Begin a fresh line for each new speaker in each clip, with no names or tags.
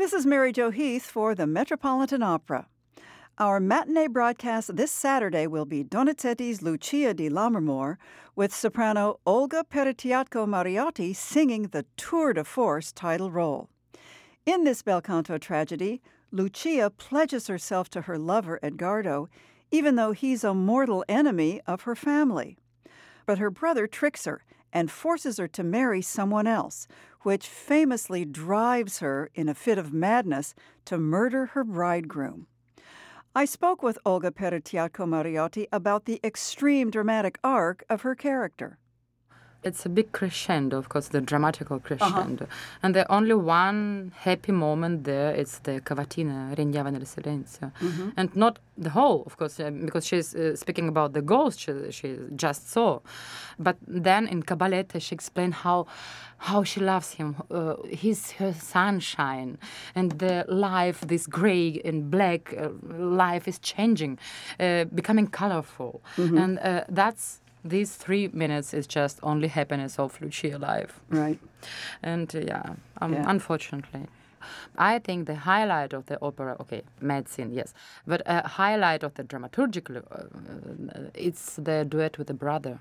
This is Mary Jo Heath for the Metropolitan Opera. Our matinee broadcast this Saturday will be Donizetti's Lucia di Lammermoor with soprano Olga Peretiatko-Mariotti singing the tour de force title role. In this bel canto tragedy, Lucia pledges herself to her lover Edgardo, even though he's a mortal enemy of her family. But her brother tricks her and forces her to marry someone else, which famously drives her, in a fit of madness, to murder her bridegroom. I spoke with Olga Peretiatko-Mariotti about the extreme dramatic arc of her character.
It's a big crescendo, of course, the dramatical crescendo. And the only one happy moment there is the cavatina, Regnava nel silenzio. And not the whole, of course, because she's speaking about the ghost she just saw. But then in Cabaletta, she explained how she loves him. He's her sunshine. And the life, this gray and black life is changing, becoming colorful. And these 3 minutes is just only happiness of Lucia life.
Right.
And unfortunately. I think the highlight of the opera, mad scene, yes, but a highlight of the dramaturgical, it's the duet with the brother.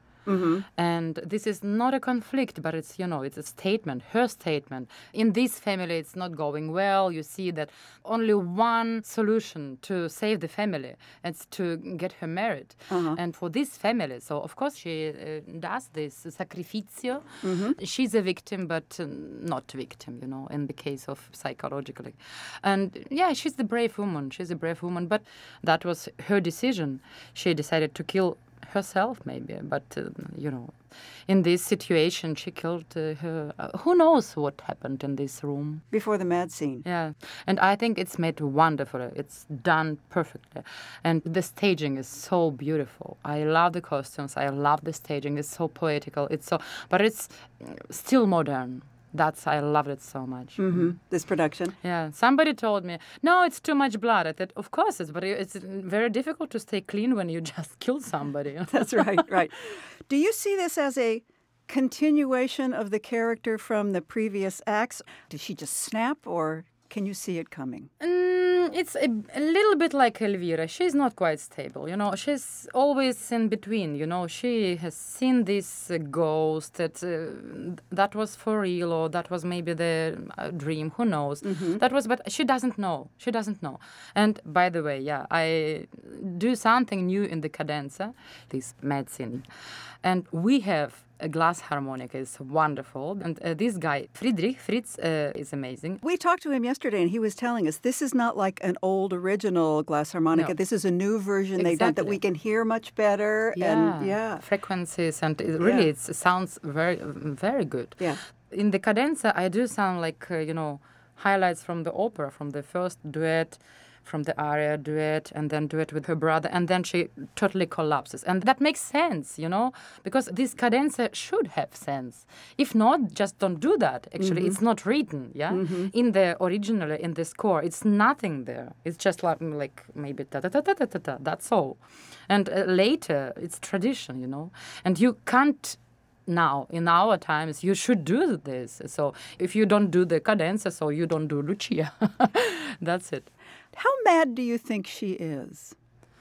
And this is not a conflict, but it's a statement, her statement. In this family, it's not going well. You see that only one solution to save the family is to get her married. And for this family, so of course she does this sacrificio. She's a victim, but not victim, in the case of psychologically. And she's the brave woman. She's a brave woman, but that was her decision. She decided to kill herself maybe, but in this situation she killed her. Who knows what happened in this room
before the mad scene.
And I think it's made wonderfully. It's done perfectly, and the staging is so beautiful. I love the costumes, I love the staging. It's so poetical, but it's still modern. I loved it so much.
This production?
Yeah. Somebody told me, no, it's too much blood. I thought, of course but it's very difficult to stay clean when you just kill somebody.
That's right. Do you see this as a continuation of the character from the previous acts? Did she just snap, or can you see it coming?
It's a little bit like Elvira. She's not quite stable, She's always in between, She has seen this ghost that was for real, or that was maybe the dream. Who knows? But she doesn't know. And by the way, I do something new in the cadenza, this mad scene. And we have a glass harmonica. Is wonderful. And this guy, Fritz, is amazing.
We talked to him yesterday, and he was telling us this is not like an old original glass harmonica. No. This is a new version they've done that we can hear much better.
Frequencies, and it sounds very, very good.
Yeah.
In the cadenza, I do sound like, highlights from the opera, from the first duet, from the aria duet, and then duet with her brother, and then she totally collapses. And that makes sense, because this cadenza should have sense. If not, just don't do that. Actually, it's not written, in the original, in the score, it's nothing there. It's just like maybe ta-ta-ta-ta-ta-ta, that's all. And later, it's tradition, and you can't. Now, in our times, you should do this. So if you don't do the cadenza, so you don't do Lucia. That's it.
How mad do you think she is?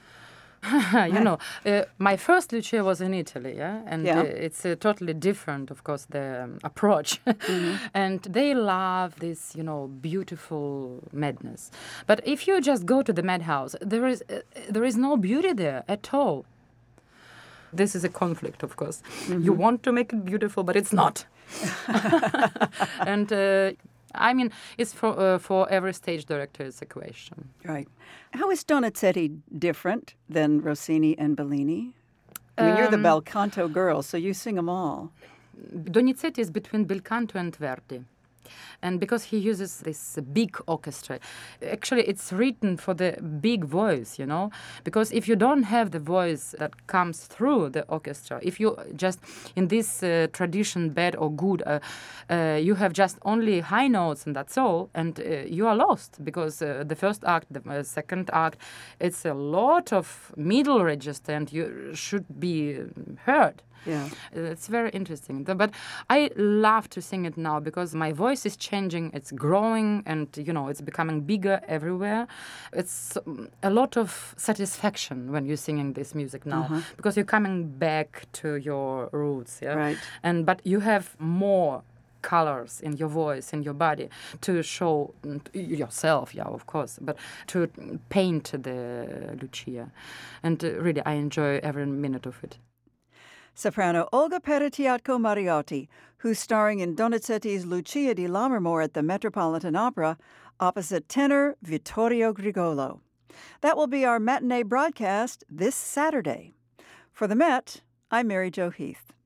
My first Lucia was in Italy, and it's totally different, of course, the approach. And they love this, beautiful madness. But if you just go to the madhouse, there is no beauty there at all. This is a conflict, of course. You want to make it beautiful, but it's not. And it's for every stage director, it's a question.
Right. How is Donizetti different than Rossini and Bellini? I mean, you're the bel canto girl, so you sing them all.
Donizetti is between bel canto and Verdi. And because he uses this big orchestra, actually it's written for the big voice, because if you don't have the voice that comes through the orchestra, if you just, in this tradition, bad or good, you have just only high notes and that's all, and you are lost, because the first act, the second act, it's a lot of middle register and you should be heard.
Yeah.
It's very interesting. But I love to sing it now because my voice is changing, it's growing, and, it's becoming bigger everywhere. It's a lot of satisfaction when you're singing this music now because you're coming back to your roots. Yeah?
Right.
But you have more colors in your voice, in your body, to show yourself, of course, but to paint the Lucia. And really, I enjoy every minute of it.
Soprano Olga Peretiatko-Mariotti, who's starring in Donizetti's Lucia di Lammermoor at the Metropolitan Opera, opposite tenor Vittorio Grigolo. That will be our matinee broadcast this Saturday. For the Met, I'm Mary Jo Heath.